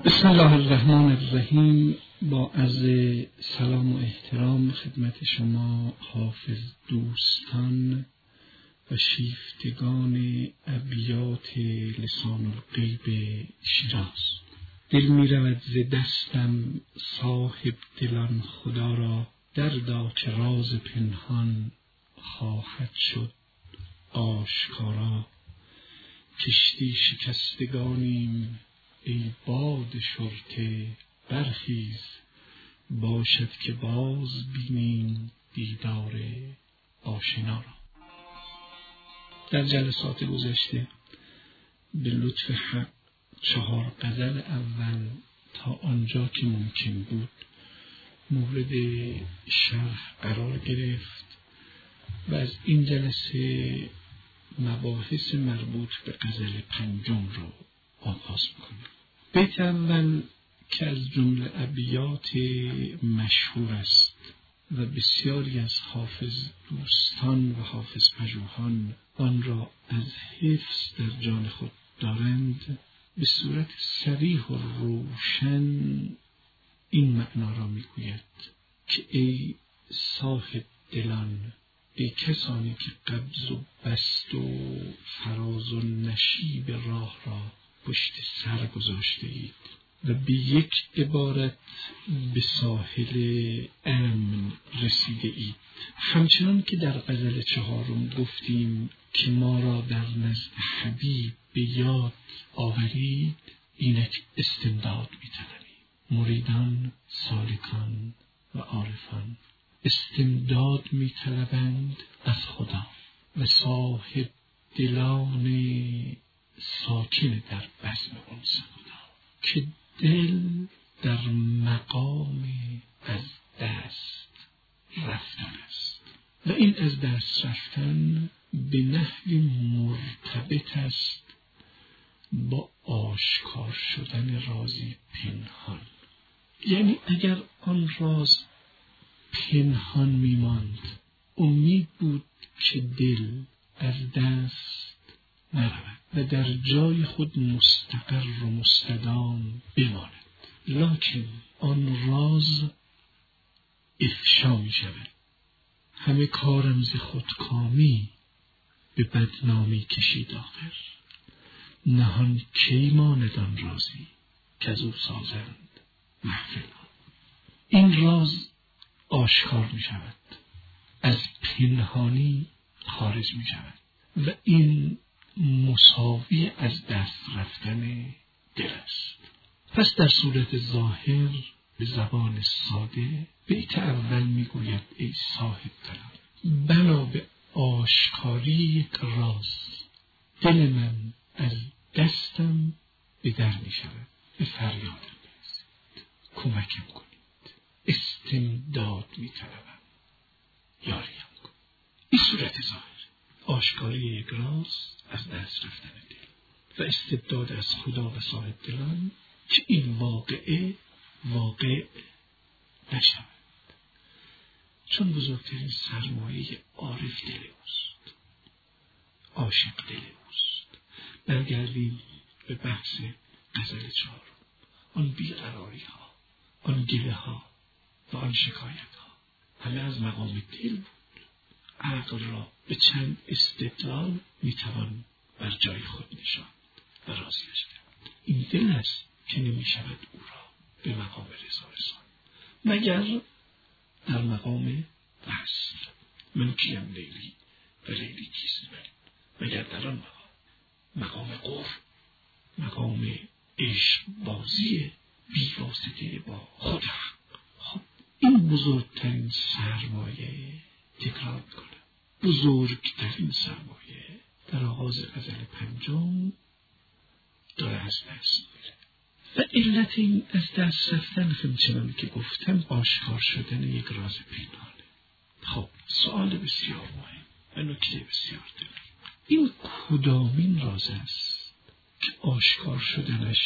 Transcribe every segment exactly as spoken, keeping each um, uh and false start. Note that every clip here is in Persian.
بسم الله الرحمن الرحیم. با عرض سلام و احترام خدمت شما حافظ دوستان و شیفتگان ابیات لسان الغیب شیراز. دل می رود ز دستم صاحب دلان خدا را، دردا که راز پنهان خواهد شد آشکارا. کشتی شکستگانیم ای باد شرطه، برخیز باشد که باز بینیم دیدار آشنا را. در جلسات گذشته به لطف حق چهار غزل اول تا آنجا که ممکن بود مورد شرح قرار گرفت و از این جلسه مباحث مربوط به غزل پنجم رو آغاز میکنیم. بیت اول که از جمله ابیات مشهور است و بسیاری از حافظ دوستان و حافظ پژوهان آن را از حفظ در جان خود دارند، به صورت صریح و روشن این معنا را میگوید که ای صاحب دلان، ای کسانی که قبض و بست و فراز و نشیب راه را پشت سر گذاشته اید و به یک عبارت به ساحل امن رسیده اید. همچنان که در غزل چهارم گفتیم که ما را در نزد حبیب به یاد آورید، اینک استمداد می طلبیم. مریدان، سالکان و عارفان استمداد می طلبند از خدا و صاحب دلان ساکن در بزم انس خدا که دل در مقام از دست رفتن است و این از دست رفتن به نحوی مرتبط است با آشکار شدن رازی پنهان. یعنی اگر آن راز پنهان میماند، امید بود که دل از دست نرود و در جای خود مستقر و مستدام بماند. لکن آن راز افشا می شود. همه کارم ز خودکامی به بدنامی کشید آخر، نهان کی ماند آن رازی که از او سازند محفل. این راز آشکار می شود، از پنهانی خارج می شود و این مساوی از دست رفتن دل است. پس در صورت ظاهر به زبان ساده بیت اول می گوید ای صاحب دلان، بنا به آشکاری یک راز دل من از دستم به در می شود، به فریادم برسید، کمکم کنید، استمداد می طلبم، یاریم کن. این صورت ظاهر، آشکاری یک راز از دست رفتن دل و استبداد از خدا و صاحب دلان که این واقعه واقع نشود، چون بزرگترین سرمایه عارف دل اوست، عاشق دل اوست. برگردیم به بحث غزل چهارم. آن بیقراری ها، آن گله ها و آن شکایت ها همه از مقام دل بود. عقل را به چند استدلال میتوان بر جای خود نشاند و راضیش کرد. این دل است که نمی شود او را به مقام رضا رساند مگر در مقام وصل. من کیم لیلی و لیلی کیست من، مگر در آن مقام، مقام قرب، مقام عشق بازی بی واسطه با خود حق. خب این بزرگترین سرمایه، تکرار میکنم، بزرگترین سرمایه در آغاز غزل پنجم داره از دست میره و علت این از دست رفتن همچنان که گفتم آشکار شدن یک راز پنهانه. خب سوال بسیار مهم و نکته بسیار دلیر، این کدامین راز است که آشکار شدنش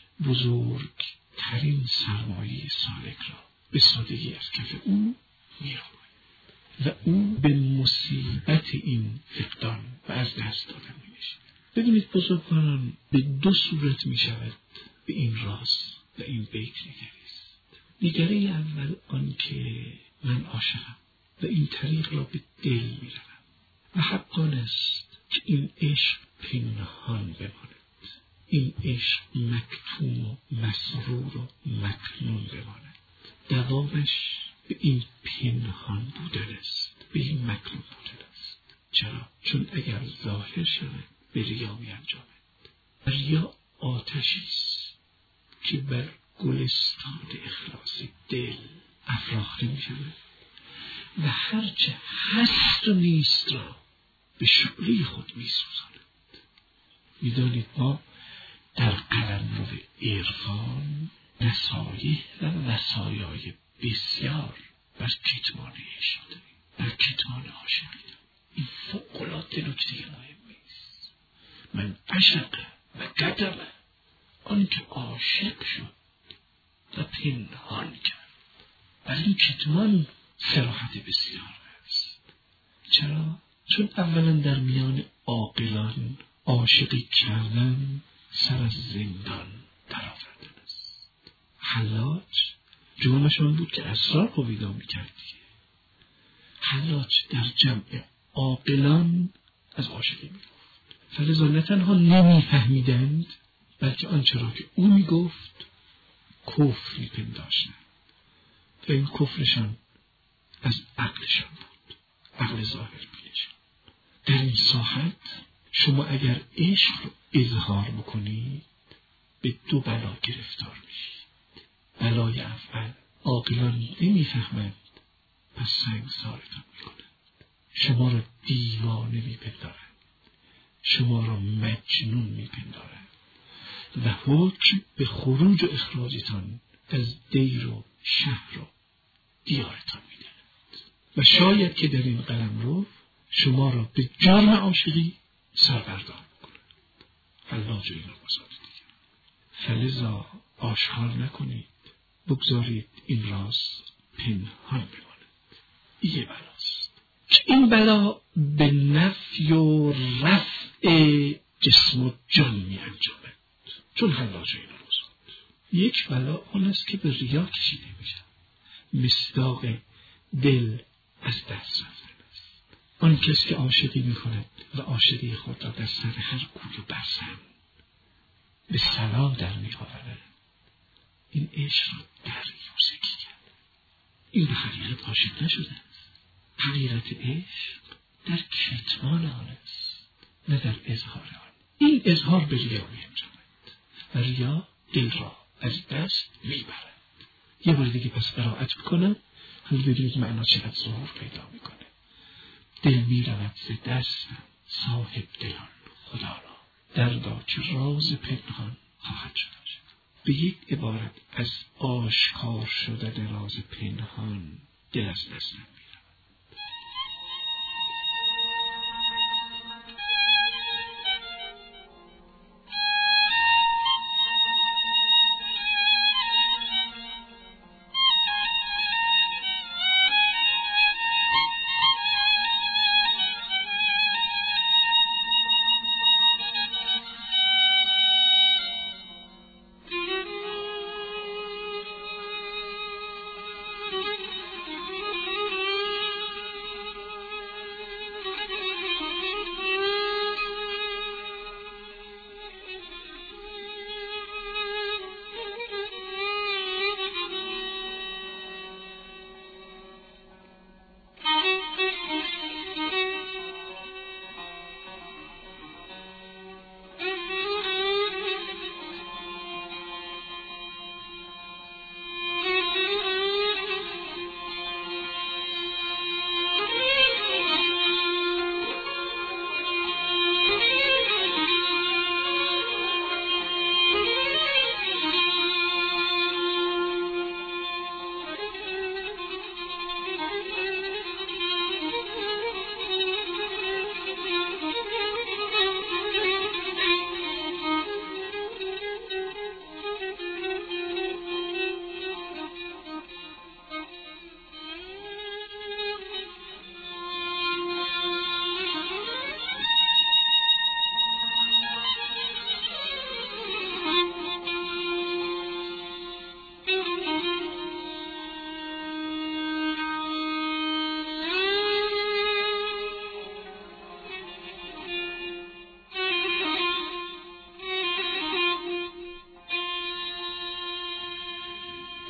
بزرگترین سرمایه سالک را به سادگی از کف او میرود و او به مصیبت این فقدان و از دست دادن می نشید. ببینید بزرگواران، به دو صورت می شود به این راز و این بیت نگریست. نگره اول آن که من عاشقم و این طریق را به دل می‌روم و حقان است که این عشق پنهان بماند، این عشق مکتوم و مسرور و مکنون بماند. دوامش به این پنهان بودن است، به این مکنون بودن است. چرا؟ چون اگر ظاهر شود به ریا می انجامد. ریا آتشی است که بر گلستان اخلاص دل افراخته می شود و هرچه هست و نیست را به شعله خود می سوزاند. می دانید ما در قلمرو عرفان نصایح و وصایای بسیار بر کتمان عشق داریم، بر کتمان عاشقی داریم. این فوق‌العاده نکته مهمی است. من عشق و قدم آن که عاشق شد و پنهان کرد. ولی این کتمان صراحت بسیار است. چرا؟ چون اولا در میان عاقلان عاشقی کردن سر از زندان در آوردن است. حلاج جرمشان بود که اسرار پویدا می‌کرد دیگه. حلاج در جمع عاقلان از عاشقی می‌گفت. فلذا نه تنها نمی‌فهمیدند بلکه آنچه را که او می‌گفت کفر می‌پنداشتند و این کفرشان از عقلشان بود، عقل ظاهر پیشان. در این ساحت شما اگر عشق رو اظهار بکنید به دو بلا گرفتار میشید. بلای اول، عاقلان نمیفهمند پس سنگسارتان میکنند، شما را دیوانه میپندارند، شما را مجنون میپندارند و حکم به خروج و اخراجتان از دیر و شهر و دیارتان میدهند و شاید که در این قلمرو شما را به جرم عاشقی سربردار میکنند. حلاج و این رمزات دیگر. فلذا آشکار نکنید، بگذارید این راز پنهان بماند. این بلاست که این بلا به نفی و رفع جسم و جان می انجامد. چون حلاج و این رمزات یک بلا آن است که به ریا کشیده میشه، مصداق دل از دست رفتن است. آن کس که عاشقی میکند و عاشقی خود را در سر هر کوی و برسن به صلا در میآورد، این عشق را دریوزگی کرد. این به حقیقت عاشق نشده است. حقیقت عشق در کتمان آن است نه در اظهار آن. این اظهار به ریا می انجامد و ریا دل را از دست میبرد. یه بار دیگه پس قرائت بکنم حالا ببینید معنا چقدر ظهور پیدا میکنه. دل میرود ز دستم صاحب دلان خدا را، دردا که راز پنهان خواهد شد. به یک عبارت از آشکار شدن راز پنهان دل از دستم میرود.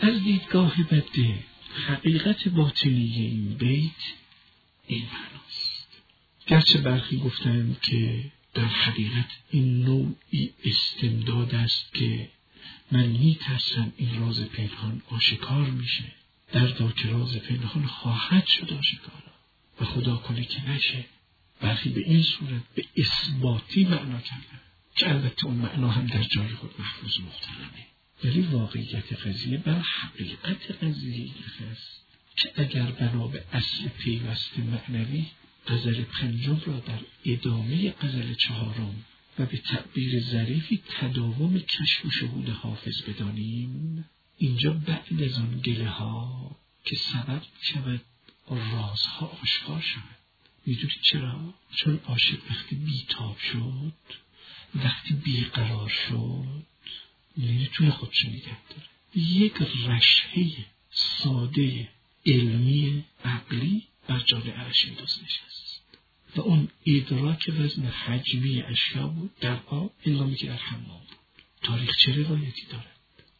از دیدگاه بده حقیقت باطنی این بیت این معناست. گرچه برخی گفتند که در حقیقت این نوعی استمداد است که من می ترسم این راز پنهان آشکار میشه، دردا که راز پنهان خواهد شد آشکارا و خدا کنه که نشه. برخی به این صورت به اثباتی معنا کردن که البته اون معنا هم در جای خود محفوظ محترمه، ولی واقعیت قضیه بر حقیقت قضیه است که اگر بنا به اصل پیوست معنوی غزل پنجم را در ادامه غزل چهارم و به تعبیر ظریفی تداوم کشف و شهود حافظ بدانیم، اینجا بعد از آن گله ها که سبب شود رازها آشکار شود. میدونید چرا؟ چون عاشق وقتی بیتاب شد، وقتی بیقرار شد، نمیتونه خودشو نگه داره. یک رشحه ساده علمی عقلی بر جان عرش دوست نشست و اون ادراک وزن حجمی اشیا بود در آب هنگامی که در حمام بود. تاریخ چه روایتی دارد؟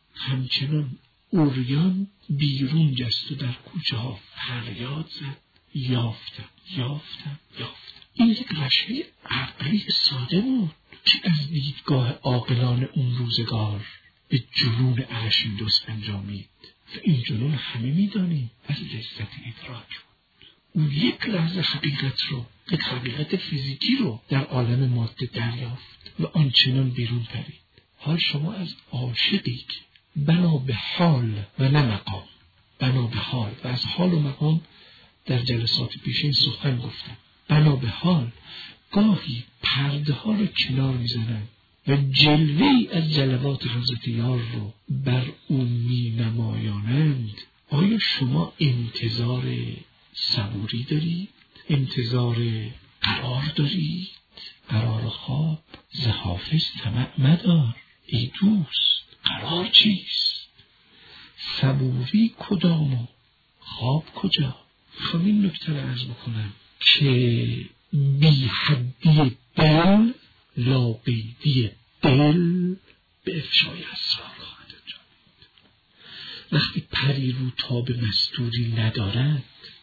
همچنان اوریان بیرون جست و در کوچه ها فریاد زد یافتم یافتم یافتم. این یک رشحه عقلی ساده بود که از دیدگاه عاقلان اون روزگار به جنون ارشمیدس انجامید و این جنون همه میدانیم از لذت ادراک بود. اون یک لحظه حقیقت رو، یک حقیقت فیزیکی رو در عالم ماده دریافت و آنچنان بیرون پرید. حال شما از عاشقی که بنا به حال و نه مقام، بنا به حال و از حال و مقام در جلسات پیشین سخن گفتم، بنا به حال گاهی پرده ها رو کنار میزنند و جلوه‌ای از جلوات حضرت یار رو بر اون می نمایانند. آیا شما انتظار صبوری دارید؟ انتظار قرار دارید؟ قرار خواب ز حافظ طمع مدار ای دوست. قرار چیست؟ صبوری کدام و خواب کجا؟ خب این نکته رو عرض بکنم که بی حدی دل لا قیدی دل به افشای اسرار خواهد انجامید. وقتی پری رو تاب مستوری ندارد،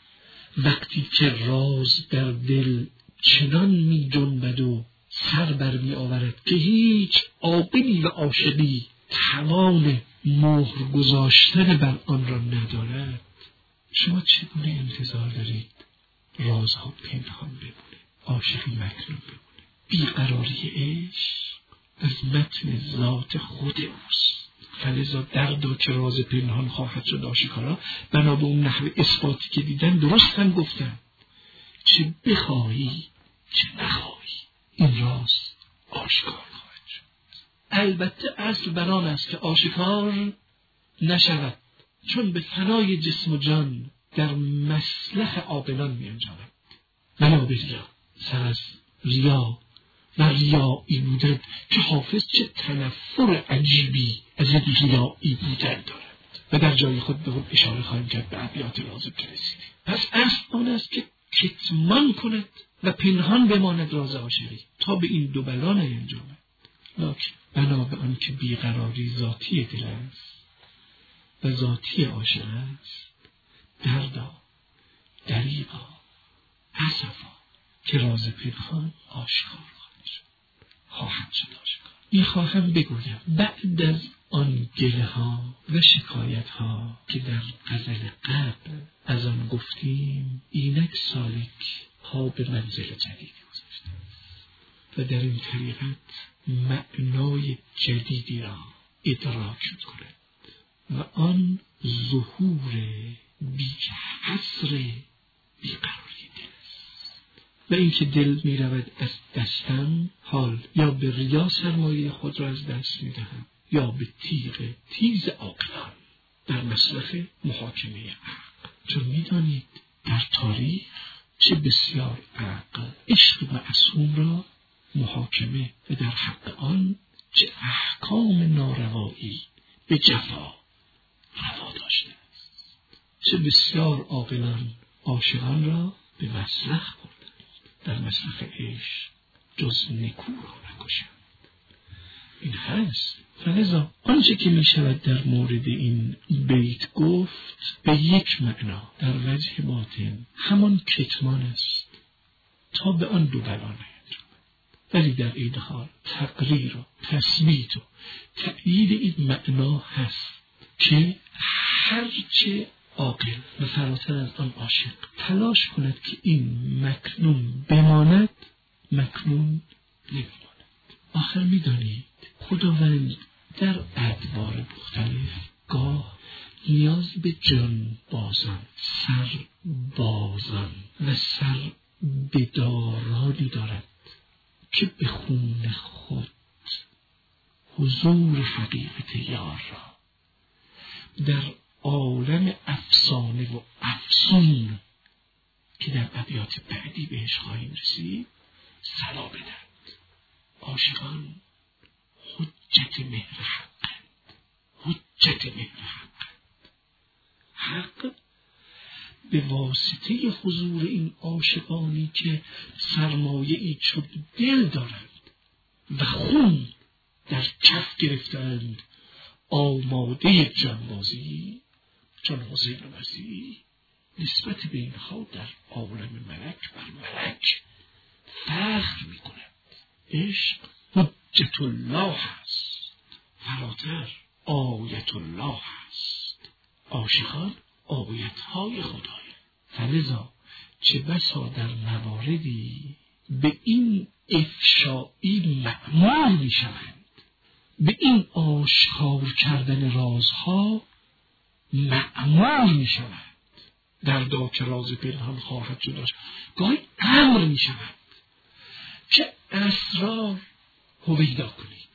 وقتی که راز در دل چنان می جنبد و سر بر می آورد که هیچ عاقلی و عاشقی توان مهر گذاشتن بر آن را ندارد، شما چگونه انتظار دارید رازها پنهان بمونه، عاشقی مکنون بمونه؟ بیقراری عشق از متن ذات خود اوست، فلذا دردا که راز پنهان خواهد شد آشکارا. بنا به اون نحو اثباتی که دیدن درست هم گفتن، چه بخواهی چه نخواهی این راز آشکار خواهد شد. البته اصل بران است که آشکار نشود، چون به فنای جسم و جان در مصلح عاقلان می انجامد. ولا به ریا، سر از ریا و ریایی بودن که حافظ چه تنفر عجیبی از یک ریایی بودن دارد و در جای خود به اون اشاره خواهیم کرد به ابیات لازم که رسیدیم. پس اصل آن است که کتمان کند و پنهان بماند راز عاشقی تا به این دو بلا نینجامد. لکن بنا به آن که بیقراری ذاتی دل است و ذاتی عاشق است، دردا دریغا اسفا که راز پنهان آشکار خواهد شد خواهد شد آشکار. میخواهم بگویم بعد از آن گله ها و شکایت ها که در غزل قبل از آن گفتیم، اینک سالک ها به منزل جدیدی گذاشته و در این طریقت معنای جدیدی را ادراک شد کند و آن ظهور بی حصر بیقراری دل است و اینکه دل می رود از دستم، حال یا به ریا سرمایه خود را از دست می دهم یا به تیغ تیز عاقلان در مصلح محاکمه عقل. چون می دانید در تاریخ چه بسیار عقل عشق معصوم را محاکمه و در حق آن چه احکام ناروایی به جفا روا داشته است. چه بسیار عاقلان عاشقان را به مصلح بردند، در مصلح عشق جز نکو را نکشند. این هست. فلذا آنچه که می شود در مورد این بیت گفت به یک معنا در وجه باطن همان کتمان است تا به آن دو بلا نیاد، ولی در این حال تقریر و تثبیت و تأیید این معنا هست که هرچه عاقل و فراتر از آن عاشق تلاش کند که این مکنون بماند، مکنون نمیماند. آخر میدانید خداوند در ادوار مختلف گاه نیاز به جان بازان، سر بازان و سر بدارانی دارد که به خون خود حضور حقیقت یار را در عالم افسانه و افسون که در ابیات بعدی بهش خواهیم رسید صلا بدند. عاشقان حجت مهر حقند، حجت مهر حقند. حق به واسطه حضور این عاشقانی که سرمایه‌ای چون دل دارند و خون در کف گرفتند آماده جنبازی، چون حسین مسیح نسبت به اینها در عالم ملک بر ملک فخر می کند. عشق حجت الله است، فراتر آیت الله است. عاشقان آیت های خدای. فلذا چه بسا در مواردی به این افشایی مأمور می شوند، به این آشکار کردن رازها مأمور می شوند. دردا که راز پنهان خواهد شد گاهی امر می شوند که اسرار هویدا کنید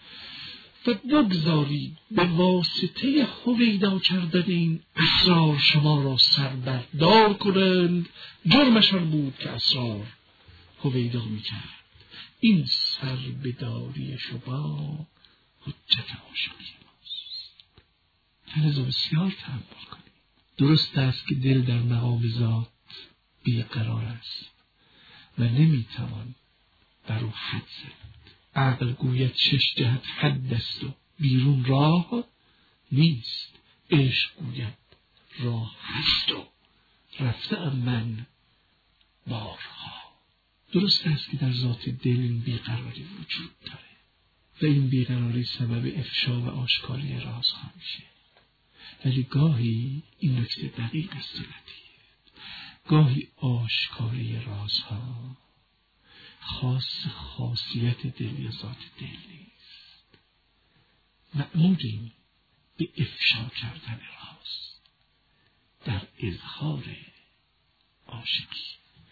و بگذارید به واسطه هویدا کردن این اسرار شما را سربردار کنند. جرمشان بود که اسرار هویدا می کرد. این سربداری شما حجت عاشقی ماست. فلذا بسیار تأمل کنید. درست است که دل در مقام ذات بیقرار است و نمیتوان بر او حد زد. عقل گوید شش جهت حد است و بیرون راه نیست. عشق گوید راه هست و رفته ام من بارها. درست است که در ذات دل این بیقراری وجود داره و این بیقراری سبب افشا و آشکاری رازها میشه. ولی گاهی این نکته دقیق است و لطیف، گاهی آشکاری رازها خاص خاصیت دل یا ذات دل نیست. مأموریم به افشا کردن راز در اظهار عاشقی.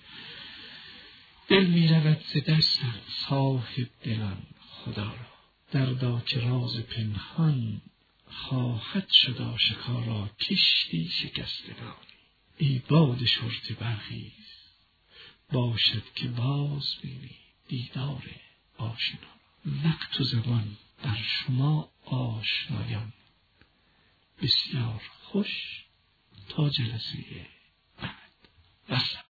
دل می رود ز دستم صاحب دلان خدا را، دردا که راز پنهان خواهد شد آشکارا. کشتی شکستگانی ای باد شرط برخیز، باشد که باز بینی دیدار آشنا. وقت و زمان بر شما آشنایان بسیار خوش تا جلسه بعد.